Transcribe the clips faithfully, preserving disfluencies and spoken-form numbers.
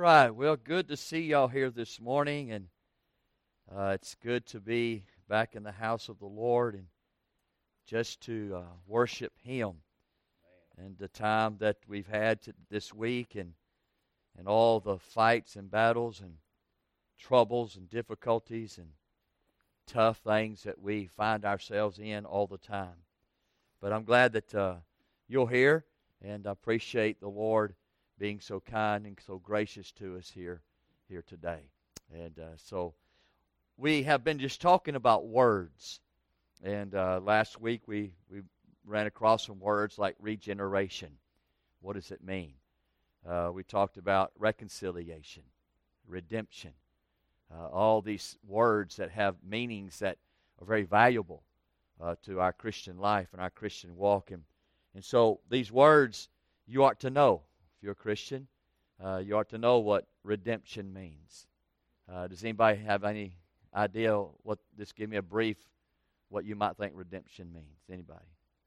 right. Well, good to see y'all here this morning, and uh, it's good to be back in the house of the Lord and just to uh, worship Him. And the time that we've had to, this week, and and all the fights and battles and troubles and difficulties and tough things that we find ourselves in all the time. But I'm glad that uh, you're here, and I appreciate the Lord being so kind and so gracious to us here here today. And uh, so we have been just talking about words. And uh, last week we, we ran across some words like regeneration. What does it mean? Uh, we talked about reconciliation, redemption, uh, all these words that have meanings that are very valuable uh, to our Christian life and our Christian walk. And, and so these words you ought to know. If you're a Christian, uh, you ought to know what redemption means. Uh, does anybody have any idea what, just give me a brief, what you might think redemption means? Anybody?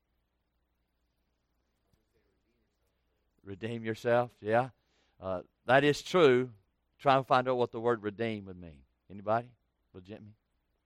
Redeem yourself, yeah. Uh, that is true. Try and find out what the word redeem would mean. Anybody? Legit me?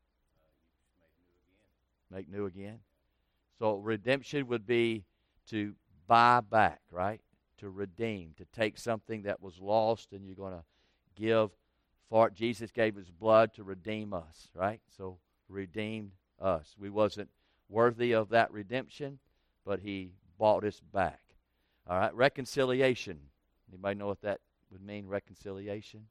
Uh, make new again. Make new again. So redemption would be to buy back, right? To redeem, to take something that was lost and you're going to give for it. Jesus gave His blood to redeem us, right? So redeemed us. We wasn't worthy of that redemption, but He bought us back. All right, reconciliation. Anybody know what that would mean, reconciliation?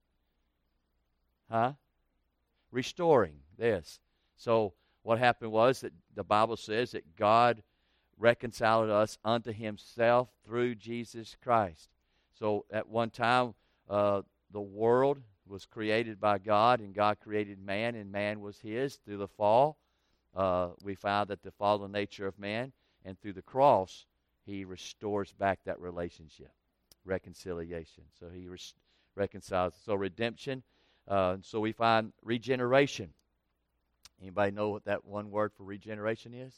Huh? Restoring, yes. So what happened was that the Bible says that God reconciled us unto Himself through Jesus Christ. So at one time, uh, the world was created by God, and God created man, and man was His. Through the fall, uh, we found that the fallen nature of man, and through the cross, He restores back that relationship, reconciliation. So He res- reconciles. So redemption. Uh, so we find regeneration. Anybody know what that one word for regeneration is?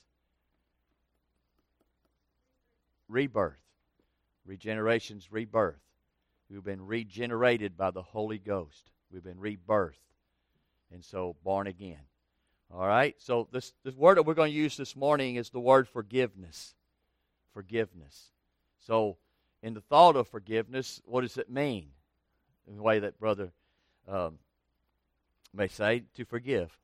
Rebirth. Regeneration's rebirth. We've been regenerated by the Holy Ghost. We've been rebirthed. And so born again. All right? So this, this word that we're going to use this morning is the word forgiveness. Forgiveness. So in the thought of forgiveness, what does it mean? In the way that Brother um, may say, to forgive.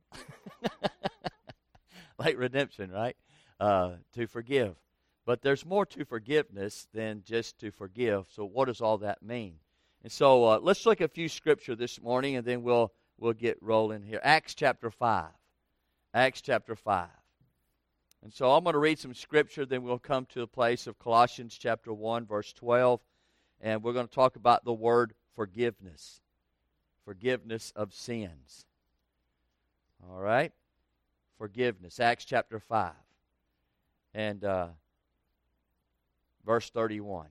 Like redemption, right? Uh, to forgive. But there's more to forgiveness than just to forgive. So what does all that mean? And so uh, let's look at a few scripture this morning, and then we'll we'll get rolling here. Acts chapter five. Acts chapter five. And so I'm going to read some scripture, then we'll come to a place of Colossians chapter one, verse twelve, and we're going to talk about the word forgiveness. Forgiveness of sins. All right? Forgiveness. Acts chapter five. And uh, verse thirty-one.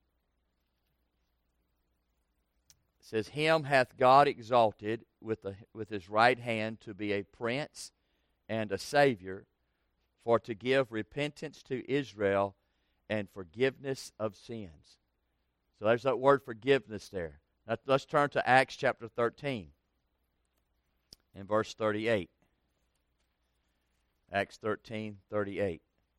It says, Him hath God exalted with, the, with His right hand to be a prince and a Savior, for to give repentance to Israel and forgiveness of sins. So there's that word forgiveness there. Now let's turn to Acts chapter thirteen and verse thirty-eight. Acts thirteen, thirty-eight.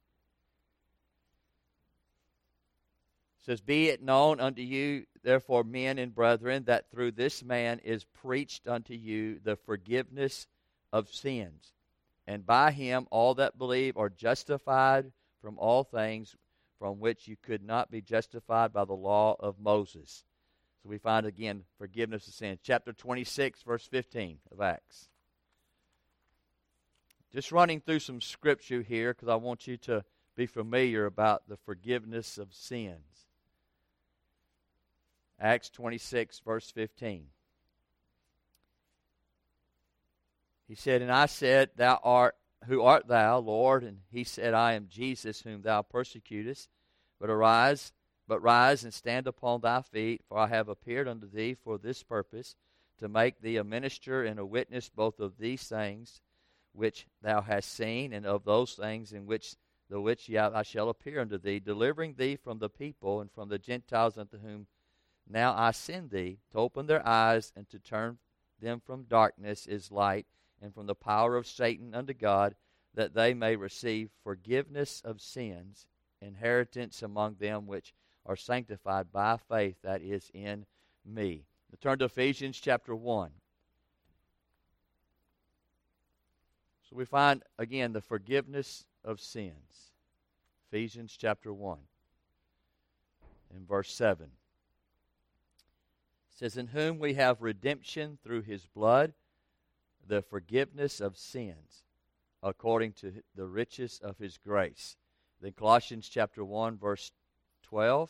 It says, Be it known unto you, therefore, men and brethren, that through this man is preached unto you the forgiveness of sins. And by Him all that believe are justified from all things from which you could not be justified by the law of Moses. So we find again forgiveness of sins. Chapter twenty-six, verse fifteen of Acts. Just running through some scripture here because I want you to be familiar about the forgiveness of sins. Acts twenty-six, verse fifteen. He said, And I said, Thou art, who art thou, Lord? And he said, I am Jesus, whom thou persecutest. But arise, but rise and stand upon thy feet, for I have appeared unto thee for this purpose, to make thee a minister and a witness both of these things which thou hast seen, and of those things in which the which I shall appear unto thee, delivering thee from the people and from the Gentiles unto whom Now I send thee to open their eyes and to turn them from darkness is light, and from the power of Satan unto God, that they may receive forgiveness of sins, inheritance among them which are sanctified by faith that is in me. Now turn to Ephesians chapter one. So we find, again, the forgiveness of sins. Ephesians chapter one, in verse seven. It says, in whom we have redemption through his blood, the forgiveness of sins, according to the riches of his grace. Then Colossians chapter one, verse twelve.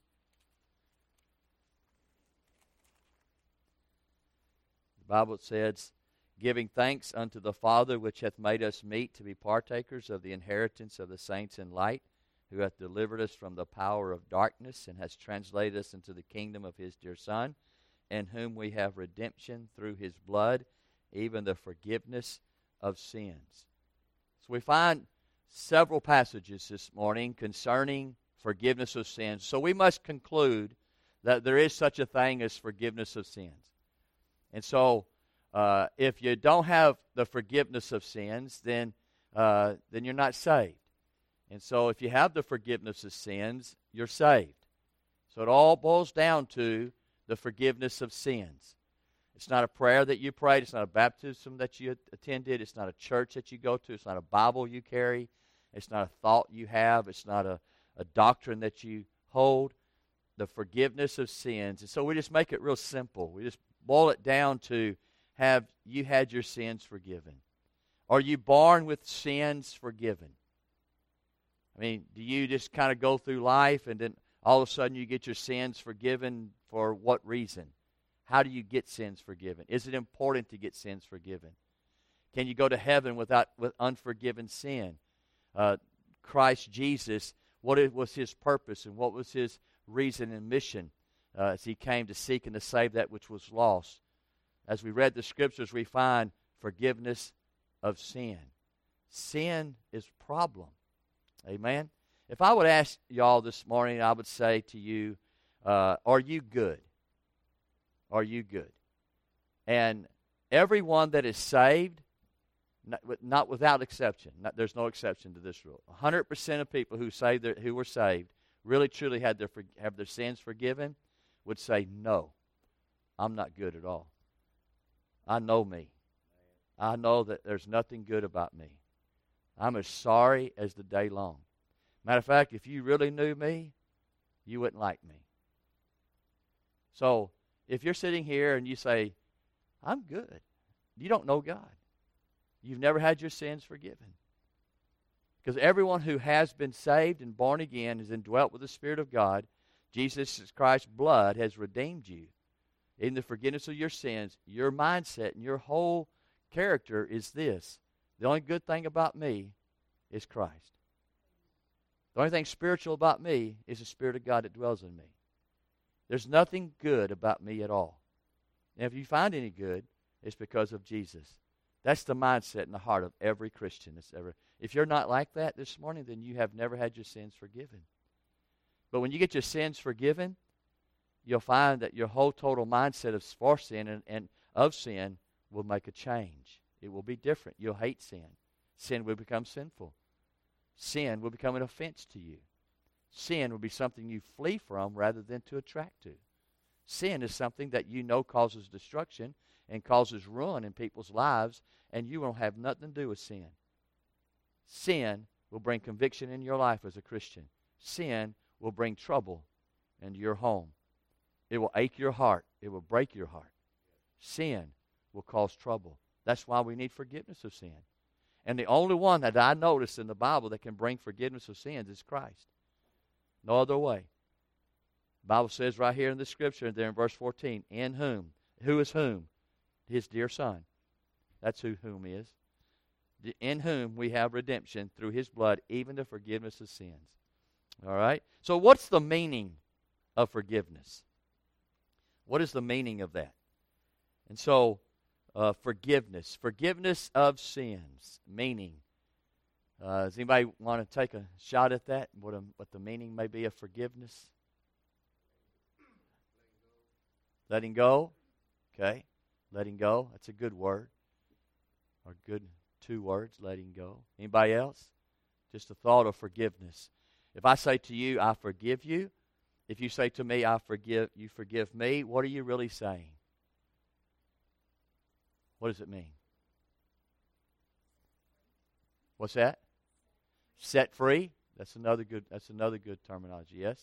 The Bible says, giving thanks unto the Father, which hath made us meet to be partakers of the inheritance of the saints in light, who hath delivered us from the power of darkness, and has translated us into the kingdom of his dear Son, in whom we have redemption through his blood, even the forgiveness of sins. So we find several passages this morning concerning forgiveness of sins. So we must conclude that there is such a thing as forgiveness of sins. And so uh, if you don't have the forgiveness of sins, then uh, then you're not saved. And so if you have the forgiveness of sins, you're saved. So it all boils down to the forgiveness of sins. It's not a prayer that you prayed. It's not a baptism that you attended. It's not a church that you go to. It's not a Bible you carry. It's not a thought you have. It's not a, a doctrine that you hold. The forgiveness of sins. And so we just make it real simple. We just boil it down to, have you had your sins forgiven? Are you born with sins forgiven? I mean, do you just kind of go through life and then all of a sudden you get your sins forgiven? For what reason? How do you get sins forgiven? Is it important to get sins forgiven? Can you go to heaven without with unforgiven sin? Uh, Christ Jesus, what it was his purpose and what was his reason and mission uh, as he came to seek and to save that which was lost? As we read the scriptures, we find forgiveness of sin. Sin is a problem. Amen? If I would ask y'all this morning, I would say to you, uh, are you good? Are you good? And everyone that is saved, not, not without exception, not, there's no exception to this rule. one hundred percent of people who saved their, who were saved, really truly had their have their sins forgiven, would say, no, I'm not good at all. I know me. I know that there's nothing good about me. I'm as sorry as the day long. Matter of fact, if you really knew me, you wouldn't like me. So, if you're sitting here and you say, I'm good, you don't know God. You've never had your sins forgiven. Because everyone who has been saved and born again is indwelt with the Spirit of God. Jesus Christ's blood has redeemed you. In the forgiveness of your sins, your mindset and your whole character is this: the only good thing about me is Christ. The only thing spiritual about me is the Spirit of God that dwells in me. There's nothing good about me at all. And if you find any good, it's because of Jesus. That's the mindset in the heart of every Christian that's ever. If you're not like that this morning, then you have never had your sins forgiven. But when you get your sins forgiven, you'll find that your whole total mindset of for sin and, and of sin will make a change. It will be different. You'll hate sin. Sin will become sinful. Sin will become an offense to you. Sin will be something you flee from rather than to attract to. Sin is something that you know causes destruction and causes ruin in people's lives, and you won't have nothing to do with sin. Sin will bring conviction in your life as a Christian. Sin will bring trouble into your home. It will ache your heart. It will break your heart. Sin will cause trouble. That's why we need forgiveness of sin. And the only one that I notice in the Bible that can bring forgiveness of sins is Christ. No other way. The Bible says right here in the scripture, there in verse fourteen, in whom, who is whom? His dear Son. That's who whom is. In whom we have redemption through his blood, even the forgiveness of sins. All right? So what's the meaning of forgiveness? What is the meaning of that? And so, uh, forgiveness. Forgiveness of sins. Meaning. Uh, does anybody want to take a shot at that? What, a, what the meaning may be of forgiveness? Letting go. Okay. Letting go. That's a good word. Or good two words, letting go. Anybody else? Just the thought of forgiveness. If I say to you, I forgive you, if you say to me, I forgive, you forgive me, what are you really saying? What does it mean? What's that? Set free? That's another good that's another good terminology, yes?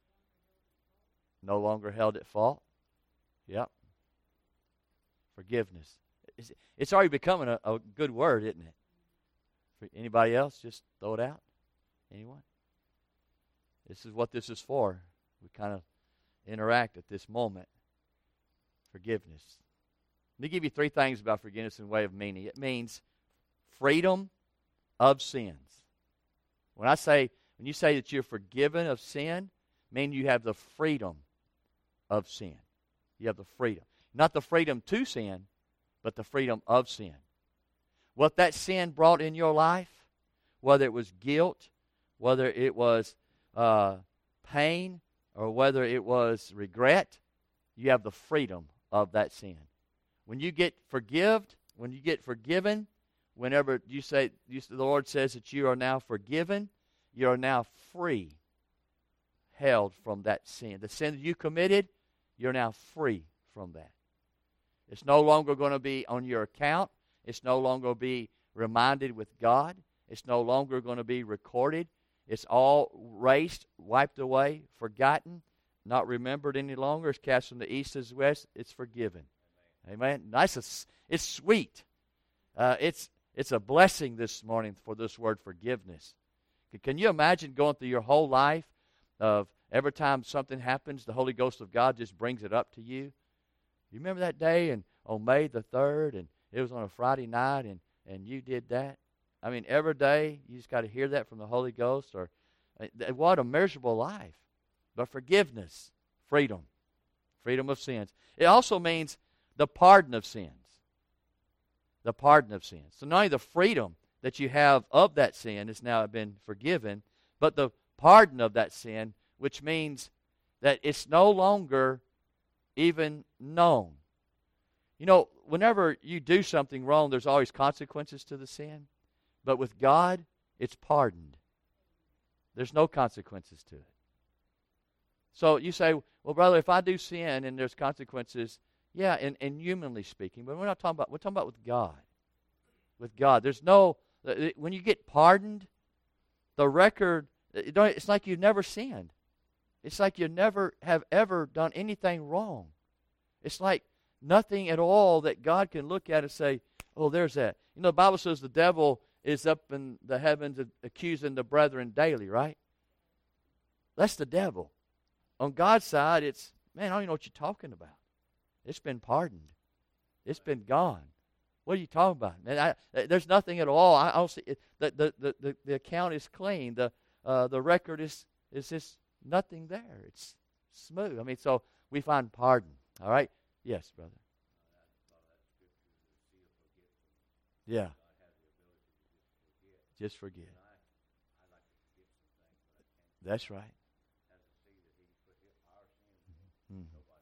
No longer held at fault. Yep. Forgiveness. It's, it's already becoming a, a good word, isn't it? For anybody else? Just throw it out. Anyone? This is what this is for. We kind of interact at this moment. Forgiveness. Let me give you three things about forgiveness in way of meaning. It means freedom of sins. When I say, when you say that you're forgiven of sin, it means you have the freedom of sin. You have the freedom. Not the freedom to sin, but the freedom of sin. What that sin brought in your life, whether it was guilt, whether it was uh, pain, or whether it was regret, you have the freedom of that sin. When you get forgived, when you get forgiven, whenever you say, you, the Lord says that you are now forgiven, you are now free, held from that sin. The sin that you committed, you're now free from that. It's no longer going to be on your account. It's no longer going to be reminded with God. It's no longer going to be recorded. It's all erased, wiped away, forgotten, not remembered any longer. It's cast from the east to the west. It's forgiven. Amen. Nice. It's sweet. Uh, it's it's a blessing this morning for this word forgiveness. Can you imagine going through your whole life of every time something happens, the Holy Ghost of God just brings it up to you? You remember that day and on May the third, and it was on a Friday night, and, and you did that? I mean, every day you just got to hear that from the Holy Ghost. Or what a miserable life. But forgiveness, freedom, freedom of sins. It also means the pardon of sins. The pardon of sins. So not only the freedom that you have of that sin has now been forgiven, but the pardon of that sin, which means that it's no longer even known. You know, whenever you do something wrong, there's always consequences to the sin. But with God, it's pardoned. There's no consequences to it. So you say, well, brother, if I do sin and there's consequences, yeah, and, and humanly speaking, but we're not talking about, we're talking about with God. With God. There's no, when you get pardoned, the record, it's like you've never sinned. It's like you never have ever done anything wrong. It's like nothing at all that God can look at and say, oh, there's that. You know, the Bible says the devil is up in the heavens accusing the brethren daily, right? That's the devil. On God's side, it's, man, I don't even know what you're talking about. It's been pardoned. It's been gone. What are you talking about? Man, I, there's nothing at all. I, I don't see it, the, the, the, the, the account is clean. The uh, the record is is just nothing there. It's smooth. I mean, so we find pardon. All right? Yes, brother. Yeah. Just forgive. That's right. Mm-hmm.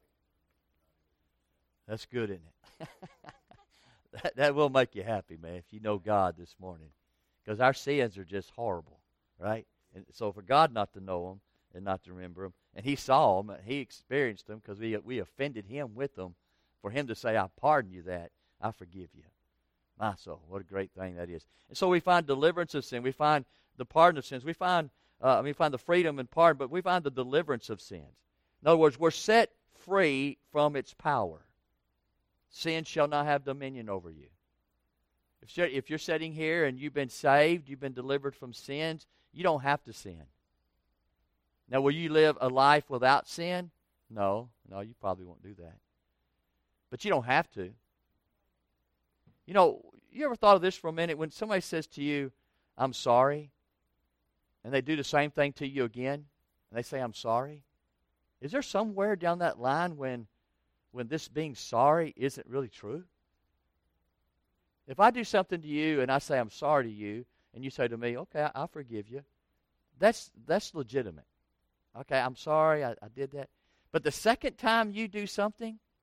That's good, isn't it? that, that will make you happy, man, if you know God this morning. Because our sins are just horrible, right? And so for God not to know them and not to remember them, and He saw them, He experienced them because we, we offended Him with them, for Him to say, I pardon you that, I forgive you. My soul, what a great thing that is. And so we find deliverance of sin. We find the pardon of sins. We find, uh, we find the freedom and pardon, but we find the deliverance of sins. In other words, we're set free from its power. Sin shall not have dominion over you. If you're, if you're sitting here and you've been saved, you've been delivered from sins, you don't have to sin. Now, will you live a life without sin? No. No, you probably won't do that. But you don't have to. You know, you ever thought of this for a minute? When somebody says to you, I'm sorry, and they do the same thing to you again, and they say, I'm sorry, is there somewhere down that line when when this being sorry isn't really true? If I do something to you and I say I'm sorry to you, and you say to me, okay, I, I forgive you, that's that's legitimate. Okay, I'm sorry, I, I did that. But the second time you do something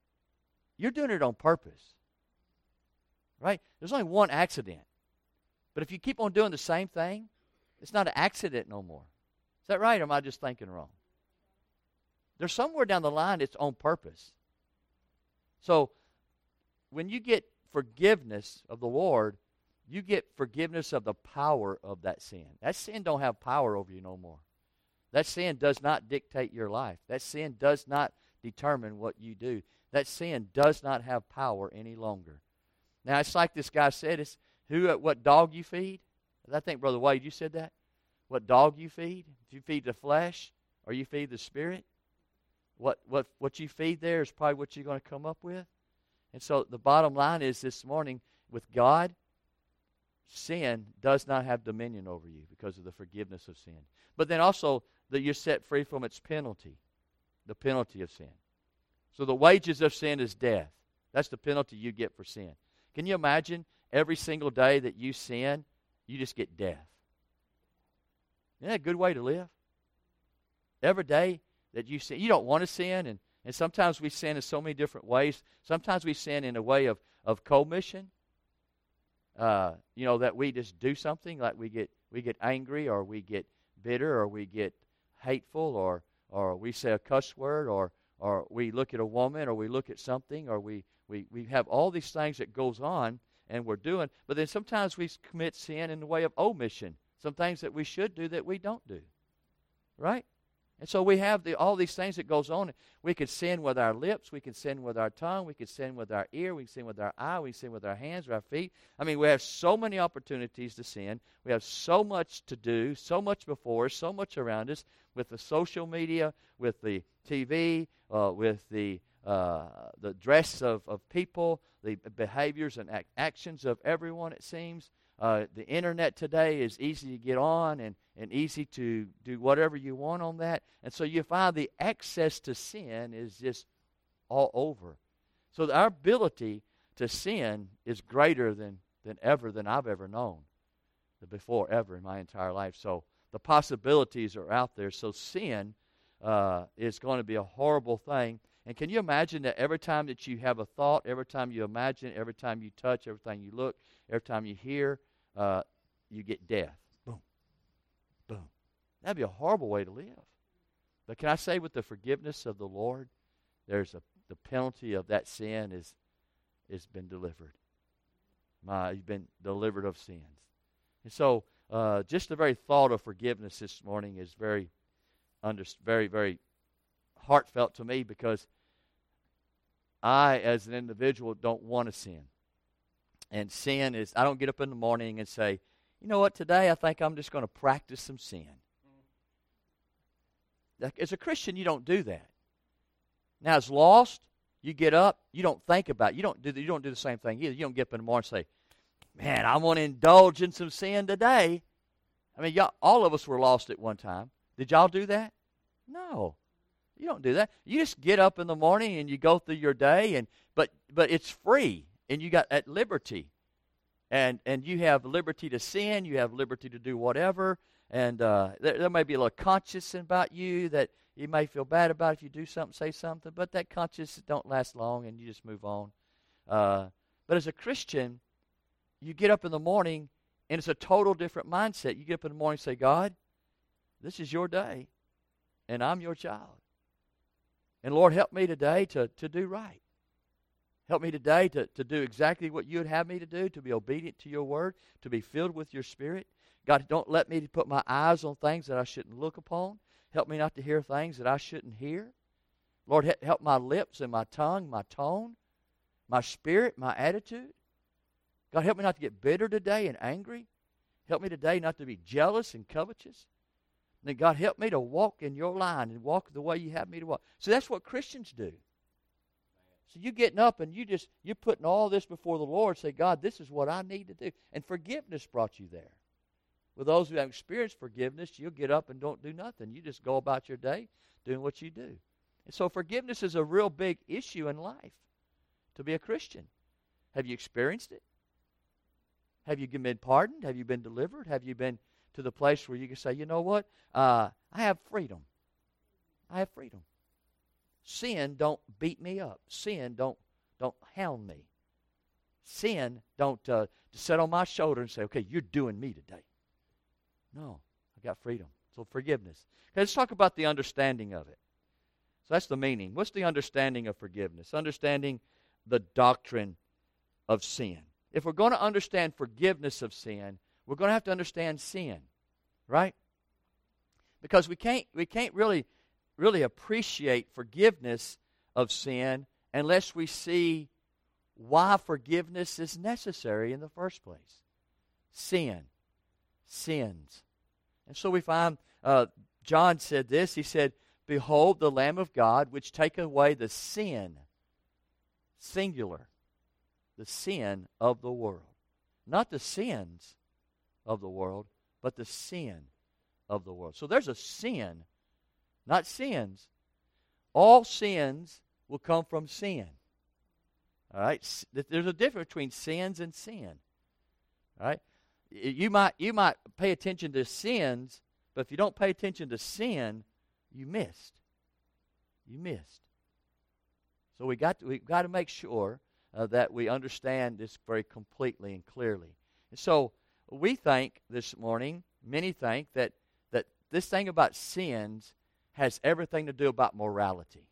you're doing it on purpose. Right? There's only one accident. But if you keep on doing the same thing, it's not an accident no more. Is that right, or am I just thinking wrong? There's somewhere down the line it's on purpose. So when you get forgiveness of the Lord, you get forgiveness of the power of that sin. That sin don't have power over you no more. That sin does not dictate your life. That sin does not determine what you do. That sin does not have power any longer. Now, it's like this guy said, it's who, what dog you feed. I think, Brother Wade, you said that. What dog you feed. If you feed the flesh or you feed the spirit, what, what, what you feed there is probably what you're going to come up with. And so the bottom line is this morning, with God, sin does not have dominion over you because of the forgiveness of sin. But then also that you're set free from its penalty, the penalty of sin. So the wages of sin is death. That's the penalty you get for sin. Can you imagine every single day that you sin, you just get death? Isn't that a good way to live? Every day that you sin, you don't want to sin, and, and sometimes we sin in so many different ways. Sometimes we sin in a way of, of commission. Uh, you know, that we just do something, like we get we get angry, or we get bitter, or we get hateful, or or we say a cuss word, or or we look at a woman, or we look at something, or we, we, we have all these things that goes on and we're doing. But then sometimes we commit sin in the way of omission. Some things that we should do that we don't do. Right? And so we have the, all these things that goes on. We can sin with our lips. We can sin with our tongue. We can sin with our ear. We can sin with our eye. We can sin with our hands or our feet. I mean, we have so many opportunities to sin. We have so much to do, so much before us, so much around us, with the social media, with the T V, uh, with the uh, the dress of, of people, the behaviors and ac- actions of everyone, it seems. Uh, the internet today is easy to get on and, and easy to do whatever you want on that. And so you find the access to sin is just all over. So our ability to sin is greater than, than ever, than I've ever known, before ever in my entire life. So the possibilities are out there. So sin uh, is going to be a horrible thing. And can you imagine that every time that you have a thought, every time you imagine, every time you touch, every time you look, every time you hear, uh, you get death. Boom. Boom. That'd be a horrible way to live. But can I say, with the forgiveness of the Lord, there's a the penalty of that sin is is been delivered. My, you've been delivered of sins. And so uh, just the very thought of forgiveness this morning is very, under, very, very heartfelt to me, because I, as an individual, don't want to sin. And sin is, I don't get up in the morning and say, you know what, today I think I'm just going to practice some sin. As a Christian, you don't do that. Now, as lost, you get up, you don't think about it. You don't do the, you don't do the same thing either. You don't get up in the morning and say, man, I want to indulge in some sin today. I mean, y'all, all of us were lost at one time. Did y'all do that? No. You don't do that. You just get up in the morning and you go through your day, and but but it's free, and you got at liberty. And and you have liberty to sin, you have liberty to do whatever, and uh, there, there may be a little conscience about you that you may feel bad about if you do something, say something, but that conscience don't last long, and you just move on. Uh, but as a Christian, you get up in the morning, and it's a total different mindset. You get up in the morning and say, God, this is your day, and I'm your child. And Lord, help me today to, to do right. Help me today to, to do exactly what you would have me to do, to be obedient to your word, to be filled with your spirit. God, don't let me put my eyes on things that I shouldn't look upon. Help me not to hear things that I shouldn't hear. Lord, help my lips and my tongue, my tone, my spirit, my attitude. God, help me not to get bitter today and angry. Help me today not to be jealous and covetous. And then, God, help me to walk in your line and walk the way you have me to walk. So that's what Christians do. So you getting up and you just, you're putting all this before the Lord, say, God, this is what I need to do. And forgiveness brought you there. With those who have experienced forgiveness, you'll get up and don't do nothing. You just go about your day doing what you do. And so forgiveness is a real big issue in life to be a Christian. Have you experienced it? Have you been pardoned? Have you been delivered? Have you been to the place where you can say, you know what? Uh, I have freedom. I have freedom. Sin don't beat me up. Sin don't don't hound me. Sin don't uh, sit on my shoulder and say, okay, you're doing me today. No, I got freedom. So forgiveness. Okay, let's talk about the understanding of it. So that's the meaning. What's the understanding of forgiveness? Understanding the doctrine of sin. If we're going to understand forgiveness of sin, we're going to have to understand sin, right? Because we can't we can't really really appreciate forgiveness of sin unless we see why forgiveness is necessary in the first place. Sin. Sins. And so we find, uh, John said this, he said, behold the Lamb of God, which taketh away the sin, singular, the sin of the world. Not the sins of the world, but the sin of the world. So there's a sin, not sins. All sins will come from sin. All right? There's a difference between sins and sin. All right? You might, you might pay attention to sins, but if you don't pay attention to sin, you missed. You missed. So we got to, we've got to make sure uh, that we understand this very completely and clearly. And so we think this morning, many think that, that this thing about sins has everything to do about morality.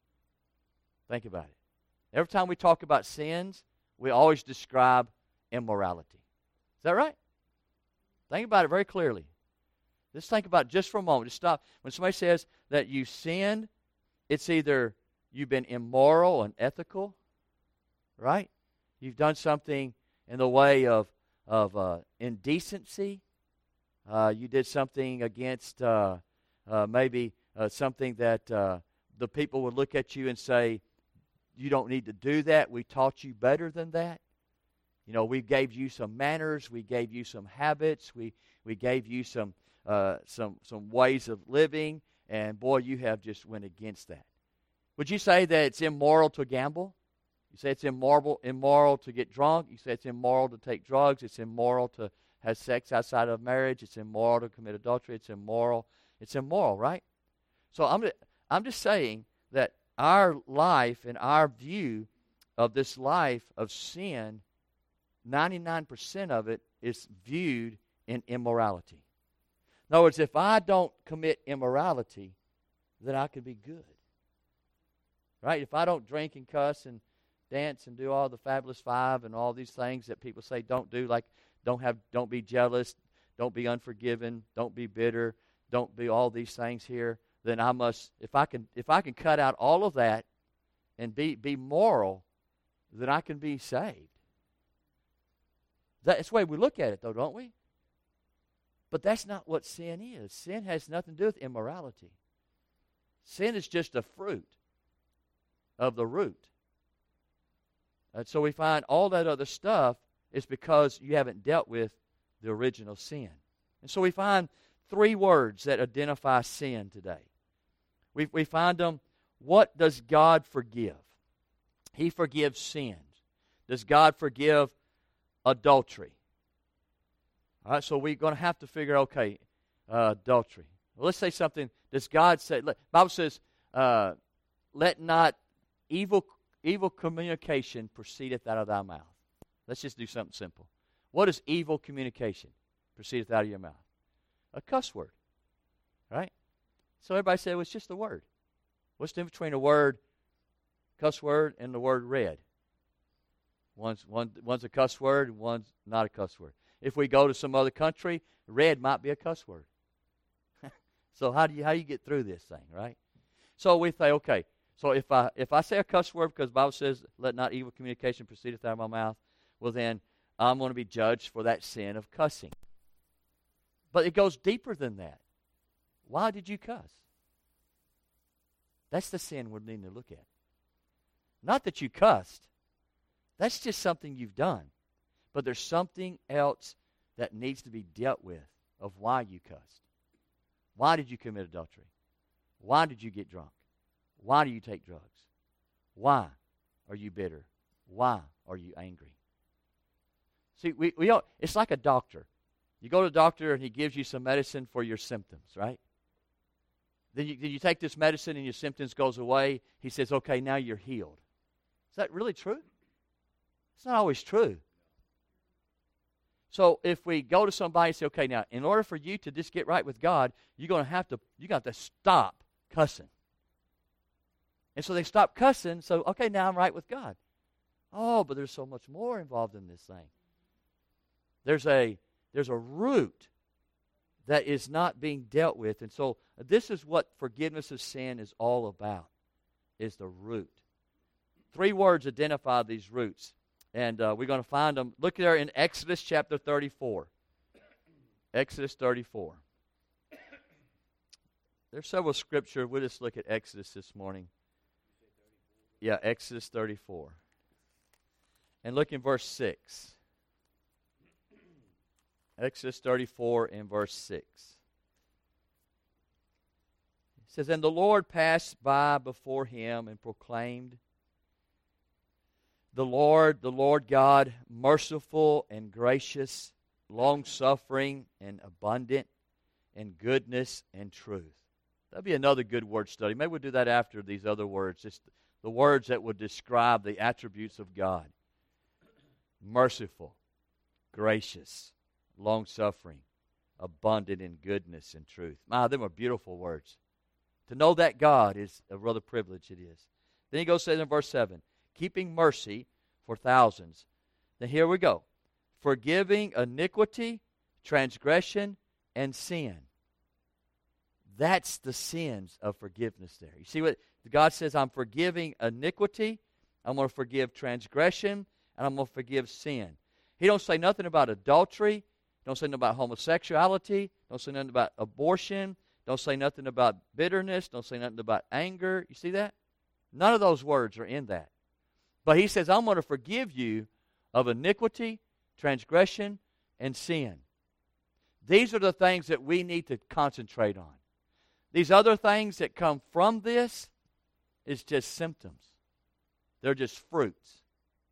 Think about it. Every time we talk about sins, we always describe immorality. Is that right? Think about it very clearly. Just think about it just for a moment. Just stop. When somebody says that you sinned, it's either you've been immoral and ethical, right? You've done something in the way of, of uh, indecency. Uh, you did something against uh, uh, maybe uh, something that uh, the people would look at you and say, you don't need to do that. We taught you better than that. You know, we gave you some manners. We gave you some habits. We we gave you some uh, some some ways of living. And boy, you have just went against that. Would you say that it's immoral to gamble? You say it's immoral immoral to get drunk. You say it's immoral to take drugs. It's immoral to have sex outside of marriage. It's immoral to commit adultery. It's immoral. It's immoral, right? So I'm I'm just saying that our life and our view of this life of sin, ninety-nine percent of it is viewed in immorality. In other words, if I don't commit immorality, then I can be good. Right? If I don't drink and cuss and dance and do all the fabulous five and all these things that people say don't do, like don't have, don't be jealous, don't be unforgiving, don't be bitter, don't be all these things here, then I must, if I can, if I can cut out all of that and be, be moral, then I can be saved. That's the way we look at it, though, don't we? But that's not what sin is. Sin has nothing to do with immorality. Sin is just a fruit of the root. And so we find all that other stuff is because you haven't dealt with the original sin. And so we find three words that identify sin today. We, we find them, what does God forgive? He forgives sins. Does God forgive adultery? All right, so we're going to have to figure, okay, uh, adultery. Well, let's say something. Does God say, the Bible says, uh, let not evil evil communication proceedeth out of thy mouth. Let's just do something simple. What is evil communication proceedeth out of your mouth? A cuss word, right? So everybody said, well, it's just a word. What's the difference between a word, cuss word, and the word red? One's, one, one's a cuss word, and one's not a cuss word. If we go to some other country, red might be a cuss word. So how do you how do you get through this thing, right? So we say, okay, so if I if I say a cuss word because the Bible says, let not evil communication proceedeth out of my mouth, well then I'm going to be judged for that sin of cussing. But it goes deeper than that. Why did you cuss? That's the sin we need to look at. Not that you cussed. That's just something you've done. But there's something else that needs to be dealt with of why you cussed. Why did you commit adultery? Why did you get drunk? Why do you take drugs? Why are you bitter? Why are you angry? See, we, we all, it's like a doctor. You go to the doctor and he gives you some medicine for your symptoms, right? Then you, then you take this medicine and your symptoms goes away. He says, okay, now you're healed. Is that really true? It's not always true. So if we go to somebody and say, okay, now, in order for you to just get right with God, you're going to have to, you got to stop cussing. And so they stop cussing, so, okay, now I'm right with God. Oh, but there's so much more involved in this thing. There's a, there's a root that is not being dealt with. And so this is what forgiveness of sin is all about, is the root. Three words identify these roots. And uh, we're going to find them. Look there in Exodus chapter thirty-four. Exodus thirty-four. There's several scripture. We'll just look at Exodus this morning. Yeah, Exodus thirty-four. And look in verse six. Exodus thirty-four and verse six. It says, "And the Lord passed by before him and proclaimed, The Lord, the Lord God, merciful and gracious, long-suffering and abundant in goodness and truth." That'd be another good word study. Maybe we'll do that after these other words, just the words that would describe the attributes of God. Merciful, gracious, long-suffering, abundant in goodness and truth. My, them are beautiful words. To know that God is a real privilege, it is. Then he goes to say in verse seven, keeping mercy for thousands. Then here we go. Forgiving iniquity, transgression, and sin. That's the sins of forgiveness there. You see what God says? I'm forgiving iniquity, I'm going to forgive transgression, and I'm going to forgive sin. He don't say nothing about adultery, don't say nothing about homosexuality, don't say nothing about abortion, don't say nothing about bitterness, don't say nothing about anger. You see that? None of those words are in that. But he says, I'm going to forgive you of iniquity, transgression, and sin. These are the things that we need to concentrate on. These other things that come from this is just symptoms. They're just fruits.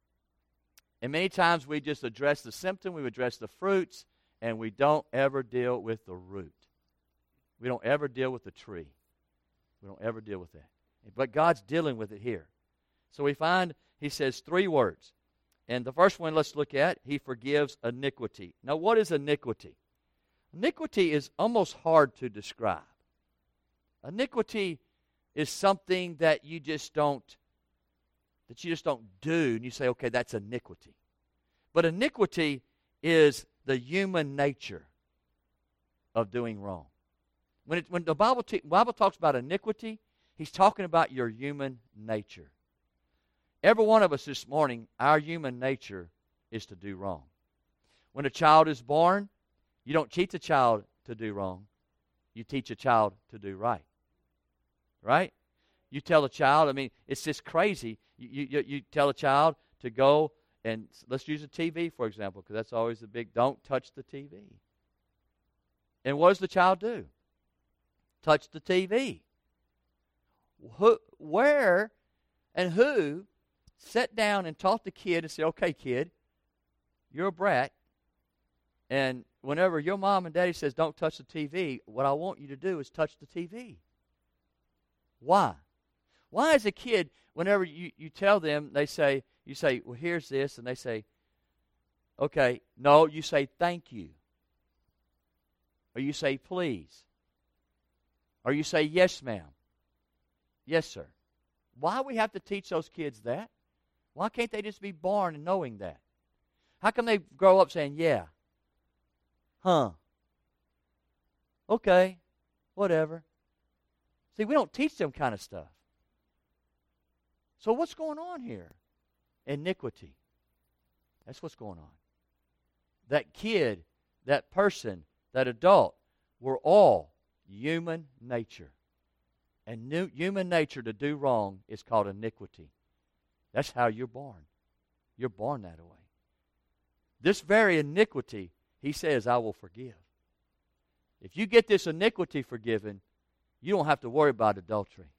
And many times we just address the symptom, we address the fruits, and we don't ever deal with the root. We don't ever deal with the tree. We don't ever deal with that. But God's dealing with it here. So we find, he says three words. And the first one let's look at, he forgives iniquity. Now what is iniquity? Iniquity is almost hard to describe. Iniquity is something that you just don't, that you just don't do, and you say, okay, that's iniquity. But iniquity is the human nature of doing wrong. When, it, when the Bible, te- Bible talks about iniquity, he's talking about your human nature. Every one of us this morning, our human nature is to do wrong. When a child is born, you don't teach a child to do wrong. You teach a child to do right. Right? You tell a child, I mean, it's just crazy. You, you, you tell a child to go and, let's use a T V, for example, because that's always the big, don't touch the T V. And what does the child do? Touch the T V. Who, where and who sat down and taught the kid and said, okay, kid, you're a brat, and whenever your mom and daddy says don't touch the T V, what I want you to do is touch the T V. Why? Why as a kid, whenever you, you tell them, they say, you say, well, here's this, and they say, okay, no, you say thank you. Or you say please. Or you say yes, ma'am. Yes, sir. Why do we have to teach those kids that? Why can't they just be born and knowing that? How come they grow up saying, yeah? Huh? Okay, whatever. See, we don't teach them kind of stuff. So what's going on here? Iniquity. That's what's going on. That kid, that person, that adult, we're all human nature. And new, human nature to do wrong is called iniquity. That's how you're born. You're born that way. This very iniquity, he says, I will forgive. If you get this iniquity forgiven, you don't have to worry about adultery.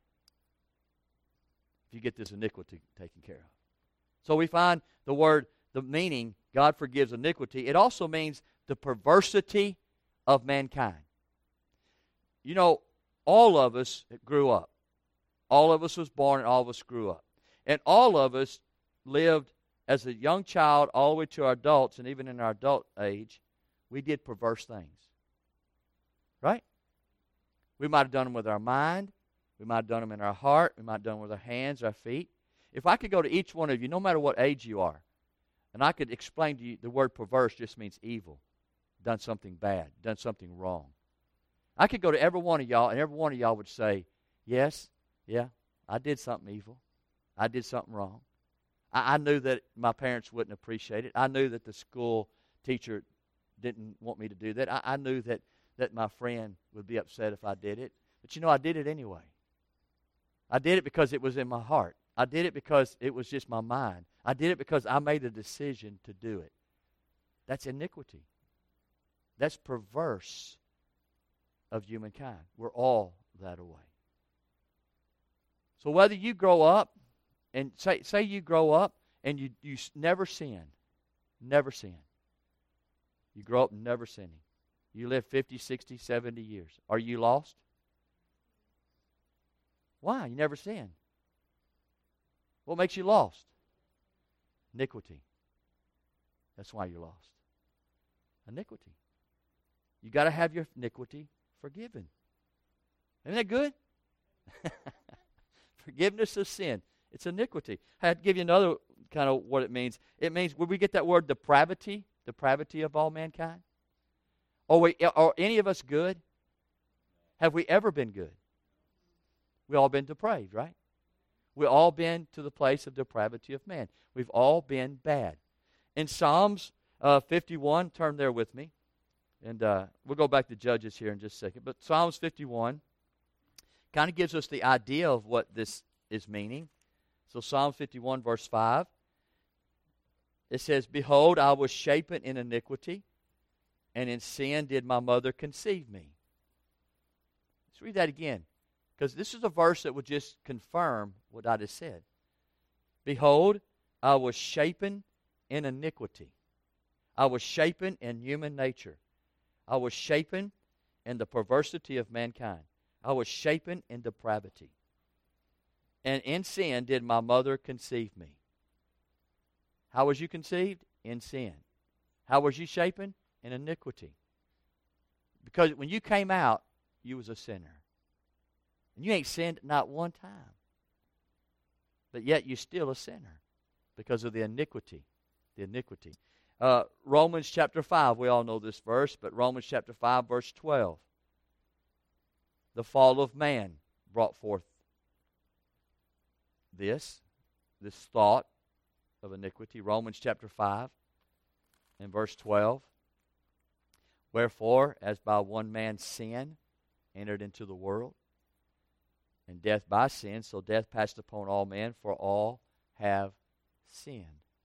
If you get this iniquity taken care of. So we find the word, the meaning, God forgives iniquity. It also means the perversity of mankind. You know, all of us grew up. All of us was born and all of us grew up. And all of us lived as a young child all the way to our adults, and even in our adult age, we did perverse things. Right? We might have done them with our mind. We might have done them in our heart. We might have done them with our hands, our feet. If I could go to each one of you, no matter what age you are, and I could explain to you, the word perverse just means evil, done something bad, done something wrong. I could go to every one of y'all, and every one of y'all would say, yes, yeah, I did something evil. I did something wrong. I, I knew that my parents wouldn't appreciate it. I knew that the school teacher didn't want me to do that. I, I knew that, that my friend would be upset if I did it. But you know, I did it anyway. I did it because it was in my heart. I did it because it was just my mind. I did it because I made a decision to do it. That's iniquity. That's perverse of humankind. We're all that way. So whether you grow up, and say say you grow up and you, you never sin, never sin. You grow up never sinning. You live fifty, sixty, seventy years. Are you lost? Why? You never sin. What makes you lost? Iniquity. That's why you're lost. Iniquity. You got to have your iniquity forgiven. Isn't that good? Forgiveness of sin. It's iniquity. I had to give you another kind of what it means. It means, where we get that word depravity, depravity of all mankind. Are, we, are any of us good? Have we ever been good? We've all been depraved, right? We've all been to the place of depravity of man. We've all been bad. In Psalms uh, fifty-one, turn there with me. And uh, we'll go back to Judges here in just a second. But Psalms fifty-one kind of gives us the idea of what this is meaning. So Psalm fifty-one, verse five, it says, Behold, I was shapen in iniquity, and in sin did my mother conceive me. Let's read that again, because this is a verse that would just confirm what I just said. Behold, I was shapen in iniquity. I was shapen in human nature. I was shapen in the perversity of mankind. I was shapen in depravity. And in sin did my mother conceive me. How was you conceived? In sin. How was you shapen? In iniquity. Because when you came out, you was a sinner. And you ain't sinned not one time. But yet you're still a sinner because of the iniquity. The iniquity. Uh, Romans chapter five, we all know this verse, but Romans chapter five, verse twelve. The fall of man brought forth this, this thought of iniquity. Romans chapter five and verse twelve. Wherefore, as by one man's sin entered into the world, and death by sin, so death passed upon all men, for all have sinned.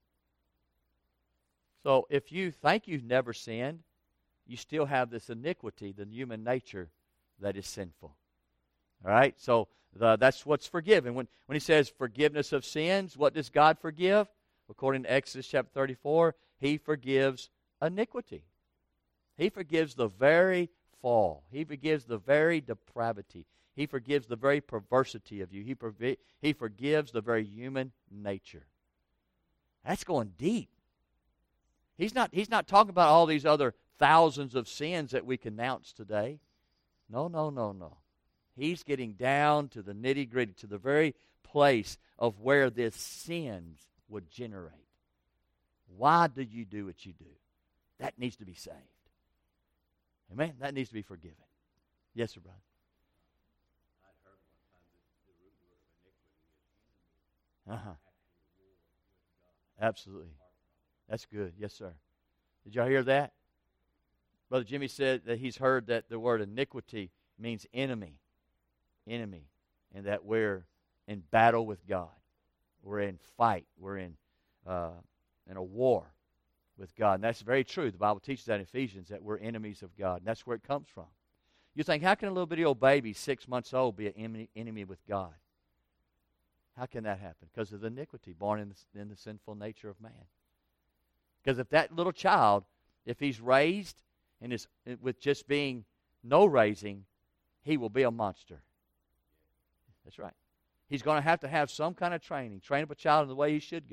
So if you think you've never sinned, you still have this iniquity, the human nature that is sinful. All right? So the, that's what's forgiven. When, when he says forgiveness of sins, what does God forgive? According to Exodus chapter thirty-four, he forgives iniquity. He forgives the very fall. He forgives the very depravity. He forgives the very perversity of you. He, forvi- he forgives the very human nature. That's going deep. He's not, he's not talking about all these other thousands of sins that we can announce today. No, no, no, no. He's getting down to the nitty-gritty, to the very place of where this sins would generate. Why do you do what you do? That needs to be saved. Amen? That needs to be forgiven. Yes, sir, brother. I'd heard one time that the root of iniquity is enemy. Uh-huh. Absolutely. That's good. Yes, sir. Did y'all hear that? Brother Jimmy said that he's heard that the word iniquity means enemy. Enemy. And that we're in battle with God. We're in fight. We're in, uh, in a war with God. And that's very true. The Bible teaches that in Ephesians, that we're enemies of God. And that's where it comes from. You think, how can a little bitty old baby, six months old, be an enemy, enemy with God? How can that happen? Because of the iniquity born in the, in the sinful nature of man. Because if that little child, if he's raised and is with just being no raising, he will be a monster. That's right. He's going to have to have some kind of training. Train up a child in the way he should go.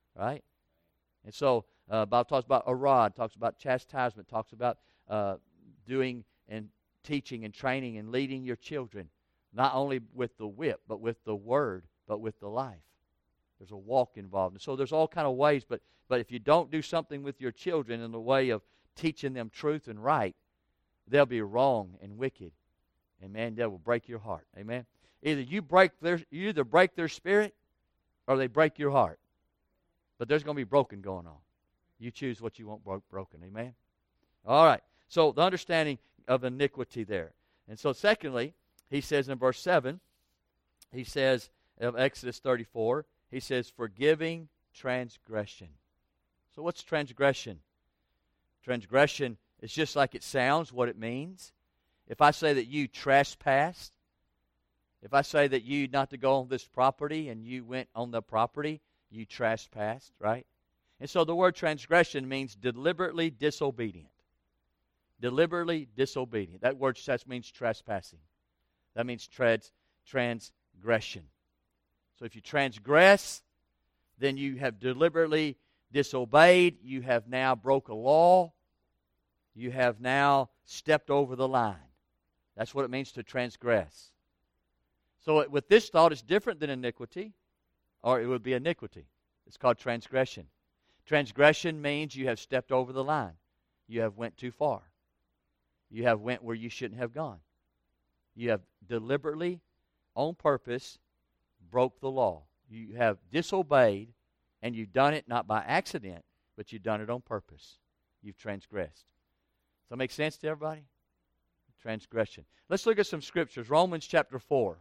right? And so, uh, Bible talks about a rod, talks about chastisement, talks about uh, doing and teaching and training and leading your children, not only with the whip, but with the word, but with the life. There's a walk involved. And so there's all kind of ways, but, but if you don't do something with your children in the way of teaching them truth and right, they'll be wrong and wicked. And man, that will break your heart. Amen? Either you break their, you either break their spirit or they break your heart. But there's going to be broken going on. You choose what you want bro- broken. Amen? All right. So the understanding of iniquity there. And so secondly, he says in verse seven, he says of Exodus thirty-four, he says, forgiving transgression. So what's transgression? Transgression is just like it sounds, what it means. If I say that you trespassed, if I say that you not to go on this property and you went on the property, you trespassed, right? And so the word transgression means deliberately disobedient. Deliberately disobedient. That word just means trespassing. That means trans, transgression. So if you transgress, then you have deliberately disobeyed. You have now broke a law. You have now stepped over the line. That's what it means to transgress. So with this thought, it's different than iniquity, or it would be iniquity. It's called transgression. Transgression means you have stepped over the line. You have went too far. You have went where you shouldn't have gone. You have deliberately, on purpose, broke the law. You have disobeyed, and you've done it not by accident, but you've done it on purpose. You've transgressed. Does that make sense to everybody? Transgression. Let's look at some scriptures. Romans chapter four.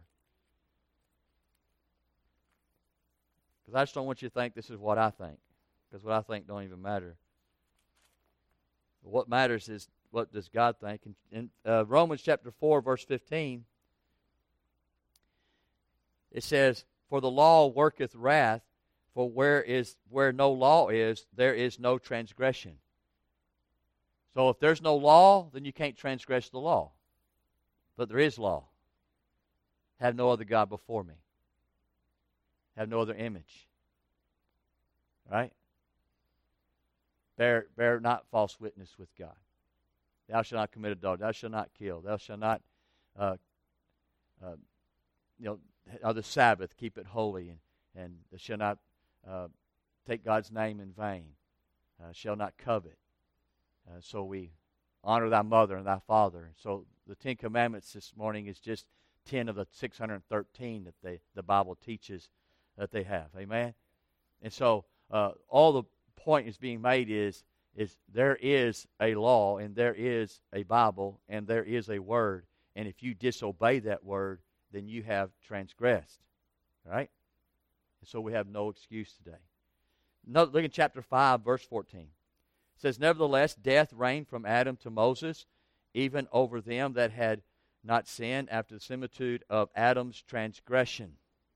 Because I just don't want you to think this is what I think. Because what I think don't even matter. What matters is what does God think. In, in uh, Romans chapter four, verse fifteen, it says, for the law worketh wrath, for where is where no law is, there is no transgression. So if there's no law, then you can't transgress the law. But there is law. Have no other God before me. Have no other image. Right? Bear, bear not false witness with God. Thou shalt not commit adultery. Thou shalt not kill. Thou shalt not, uh, uh, you know, on the Sabbath keep it holy, and and thou shalt not uh, take God's name in vain. Uh, shall not covet. Uh, so we honor thy mother and thy father. So the Ten Commandments this morning is just ten of the six hundred thirteen that they, the Bible teaches that they have. Amen? And so uh, all the point is being made is, is there is a law and there is a Bible and there is a word. And if you disobey that word, then you have transgressed. Right? And so we have no excuse today. No, look at chapter five, verse fourteen. It says, nevertheless, death reigned from Adam to Moses, even over them that had not sinned, after the similitude of Adam's transgression,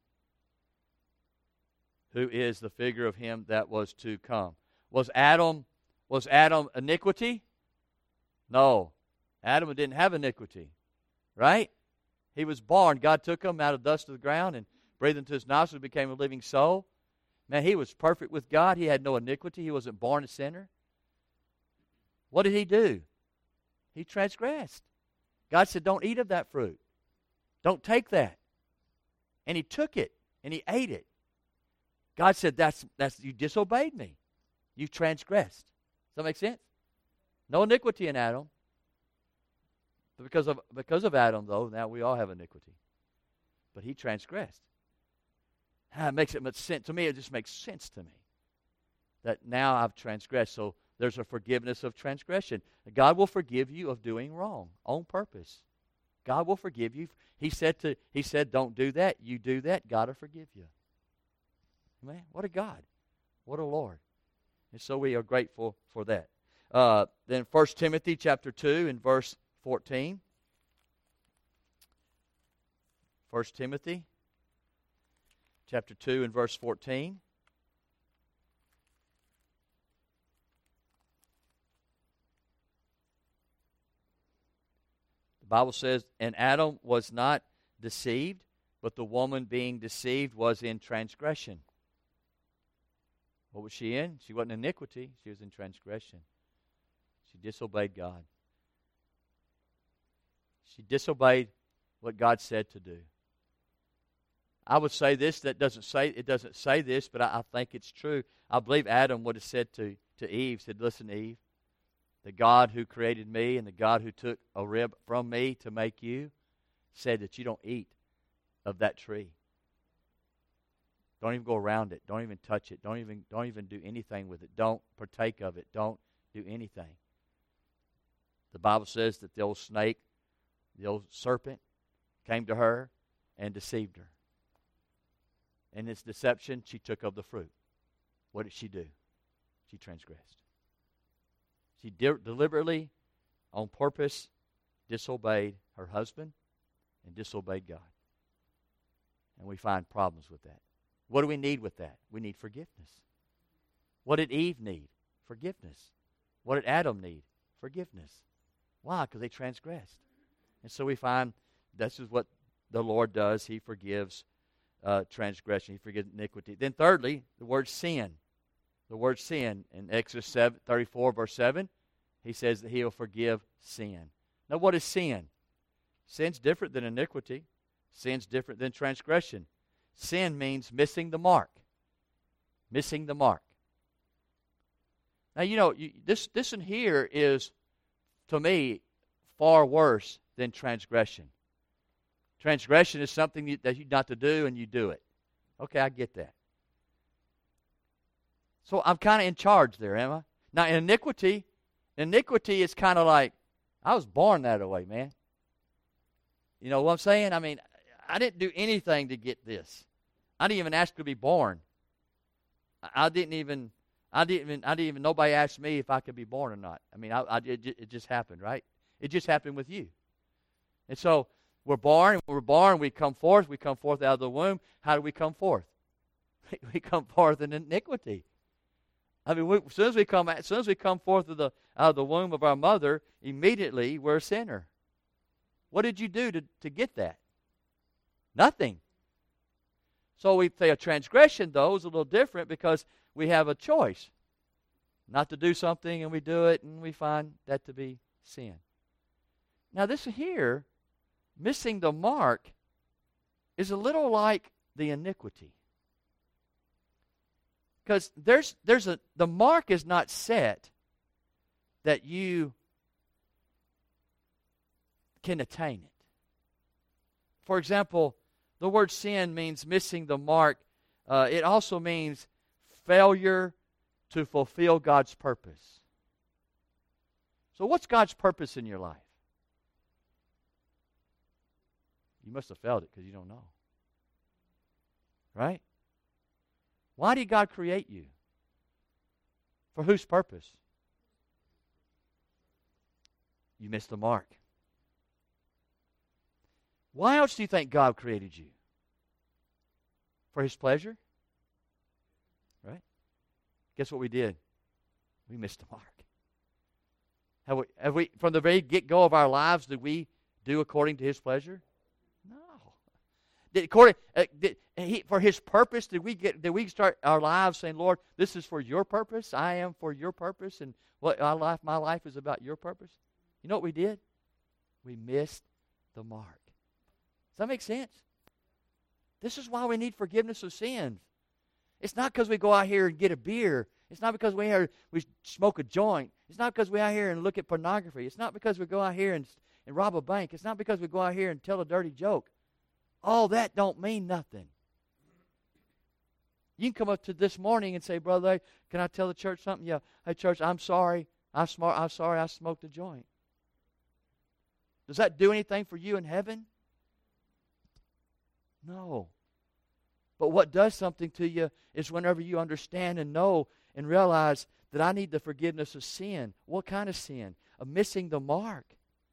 who is the figure of him that was to come. Was Adam, was Adam iniquity? No. Adam didn't have iniquity. Right? He was born. God took him out of the dust of the ground and breathed into his nostrils, became a living soul. Man, he was perfect with God. He had no iniquity. He wasn't born a sinner. What did he do? He transgressed. God said, don't eat of that fruit. Don't take that. And he took it, and he ate it. God said, that's, that's you disobeyed me. You transgressed. Does that make sense? No iniquity in Adam. But because of, because of Adam, though, now we all have iniquity. But he transgressed. Ah, it makes it much sense. To me, it just makes sense to me that now I've transgressed. So there's a forgiveness of transgression. God will forgive you of doing wrong on purpose. God will forgive you. He said to He said, don't do that. You do that, God will forgive you. Man, what a God. What a Lord. And so we are grateful for that. Uh, then First Timothy chapter two and verse fourteen. First Timothy chapter two and verse fourteen. The Bible says, and Adam was not deceived, but the woman being deceived was in transgression. What was she in? She wasn't in iniquity. She was in transgression. She disobeyed God. She disobeyed what God said to do. I would say this, that doesn't say it doesn't say this, but I, I think it's true. I believe Adam would have said to, to Eve, said, listen, Eve, the God who created me and the God who took a rib from me to make you said that you don't eat of that tree. Don't even go around it. Don't even touch it. Don't even, don't even do anything with it. Don't partake of it. Don't do anything. The Bible says that the old snake, the old serpent, came to her and deceived her. In its deception, she took of the fruit. What did she do? She transgressed. She de- deliberately, on purpose, disobeyed her husband and disobeyed God. And we find problems with that. What do we need with that? We need forgiveness. What did Eve need? Forgiveness. What did Adam need? Forgiveness. Why? Because they transgressed. And so we find this is what the Lord does. He forgives uh, transgression. He forgives iniquity. Then thirdly, the word sin. The word sin in Exodus seven, thirty-four, verse seven, he says that he'll forgive sin. Now what is sin? Sin's different than iniquity. Sin's different than transgression. Sin means missing the mark. Missing the mark. Now, you know, you, this, this in here is, to me, far worse than transgression. Transgression is something you, that you're not to do, and you do it. Okay, I get that. So I'm kind of in charge there, am I? Now, in iniquity, iniquity is kind of like, I was born that way, man. You know what I'm saying? I mean, I didn't do anything to get this. I didn't even ask to be born. I didn't even, I didn't even, I didn't even, nobody asked me if I could be born or not. I mean, I, I it, it just happened, right? It just happened with you. And so, we're born, we're born, we come forth, we come forth out of the womb. How do we come forth? We come forth in iniquity. I mean, we, as soon as we come, as soon as we come forth of the, out of the womb of our mother, immediately we're a sinner. What did you do to, to get that? Nothing. So we say a transgression, though, is a little different because we have a choice not to do something, and we do it, and we find that to be sin. Now, this here, missing the mark, is a little like the iniquity. Because there's there's a the mark is not set that you can attain it. For example, the word sin means missing the mark. Uh, it also means failure to fulfill God's purpose. So what's God's purpose in your life? You must have failed it because you don't know. Right? Why did God create you? For whose purpose? You missed the mark. Why else do you think God created you? For His pleasure? Right? Guess what we did? We missed the mark. Have we, have we from the very get-go of our lives, did we do according to His pleasure? No. Did, according, uh, did he, for His purpose, did we get? Did we start our lives saying, "Lord, this is for Your purpose. I am for Your purpose, and what our life, my life, is about Your purpose"? You know what we did? We missed the mark. Does that make sense? This is why we need forgiveness of sins. It's not because we go out here and get a beer. It's not because we here we smoke a joint. It's not because we out here and look at pornography. It's not because we go out here and and rob a bank. It's not because we go out here and tell a dirty joke. All that don't mean nothing. You can come up to this morning and say, "Brother, can I tell the church something?" Yeah. "Hey, church, I'm sorry. I'm, smart, I'm sorry I smoked a joint." Does that do anything for you in heaven? No. But what does something to you is whenever you understand and know and realize that I need the forgiveness of sin. What kind of sin? Of missing the mark.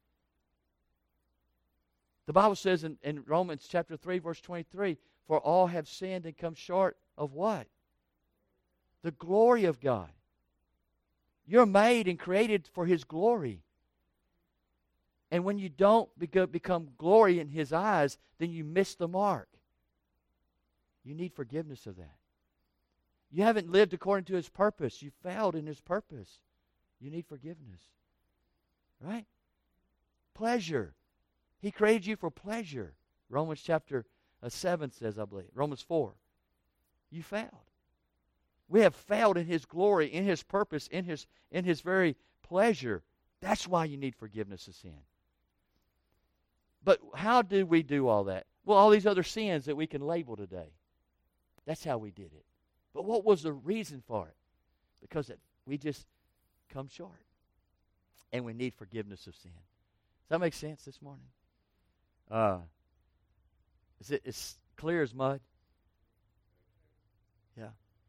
The Bible says in, in Romans chapter three, verse twenty-three, "For all have sinned and come short of" what? The glory of God. You're made and created for His glory. And when you don't become glory in His eyes, then you miss the mark. You need forgiveness of that. You haven't lived according to His purpose. You failed in His purpose. You need forgiveness. Right? Pleasure. He created you for pleasure. Romans chapter uh, seven says, I believe. Romans four. You failed. We have failed in His glory, in His purpose, in His, in His very pleasure. That's why you need forgiveness of sin. But how do we do all that? Well, all these other sins that we can label today. That's how we did it. But what was the reason for it? Because it, we just come short. And we need forgiveness of sin. Does that make sense this morning? Uh, is it as clear as mud? Yeah.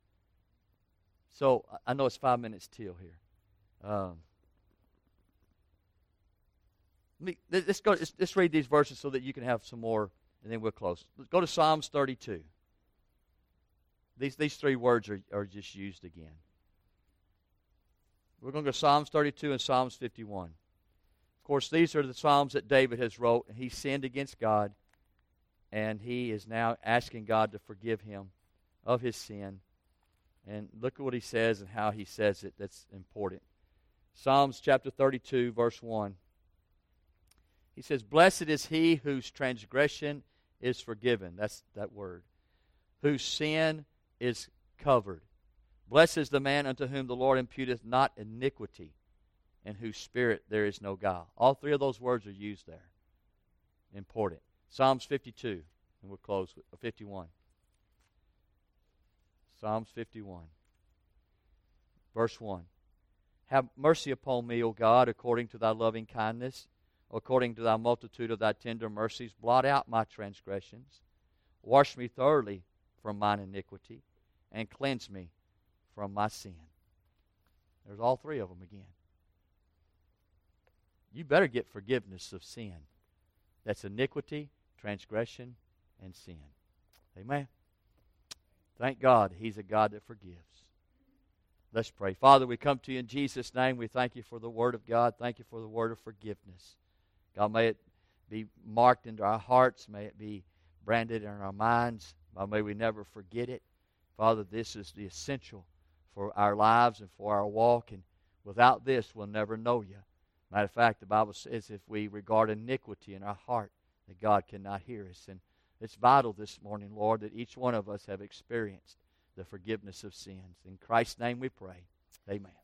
So, I know it's five minutes till here. Um, let me, let's, go, let's, let's read these verses so that you can have some more, and then we'll close. Let's go to Psalms thirty-two. These, these three words are, are just used again. We're going to go to Psalms thirty-two and Psalms fifty-one. Of course, these are the Psalms that David has wrote, and he sinned against God, and he is now asking God to forgive him of his sin. And look at what he says and how he says it. That's important. Psalms chapter thirty-two, verse one. He says, "Blessed is he whose transgression is forgiven." That's that word. "Whose sin is covered. Blessed is the man unto whom the Lord imputeth not iniquity, in whose spirit there is no guile." All three of those words are used there. Important. Psalms fifty-two, and we'll close with fifty-one. Psalms fifty-one, verse one. "Have mercy upon me, O God, according to thy loving kindness, according to thy multitude of thy tender mercies. Blot out my transgressions. Wash me thoroughly from mine iniquity, and cleanse me from my sin." There's all three of them again. You better get forgiveness of sin. That's iniquity, transgression, and sin. Amen. Thank God He's a God that forgives. Let's pray. Father, we come to you in Jesus' name. We thank you for the Word of God. Thank you for the word of forgiveness. God, may it be marked into our hearts. May it be branded in our minds. May we never forget it. Father, this is the essential for our lives and for our walk. And without this, we'll never know you. Matter of fact, the Bible says if we regard iniquity in our heart, that God cannot hear us. And it's vital this morning, Lord, that each one of us have experienced the forgiveness of sins. In Christ's name we pray. Amen.